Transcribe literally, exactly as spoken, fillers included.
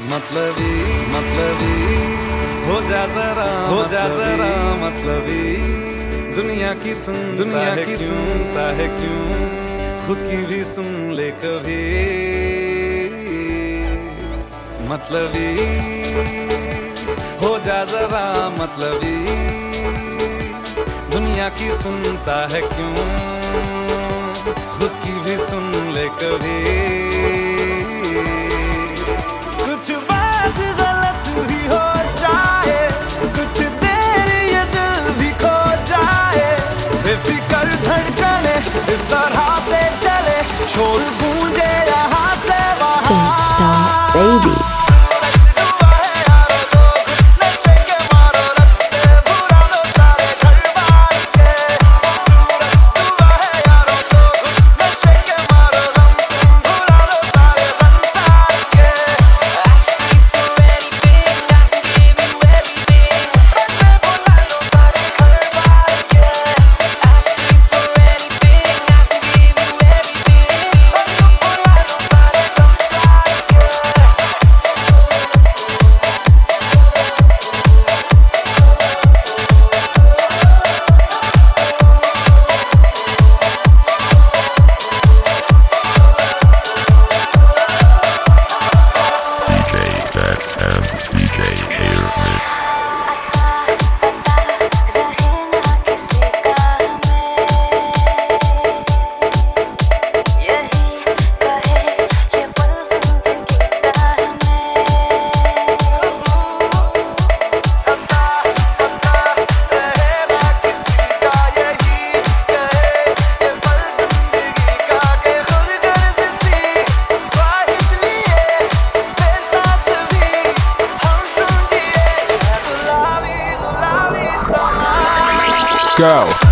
मतलबी मतलबी हो जा जरा हो जा जरा मतलबी दुनिया की सुन दुनिया की सुनता है क्यों खुद की भी सुन ले कभी मतलबी हो जा जरा मतलबी दुनिया की सुनता है क्यों खुद की भी सुन ले कभी कुछ बात गलत भी हो जाए कुछ देर ये दिल भी खो जाए बेफिक्र धड़कने इस तरह से चले शोर गूंजे यहाँ से वहाँ Baby and D J Air Mix. Go.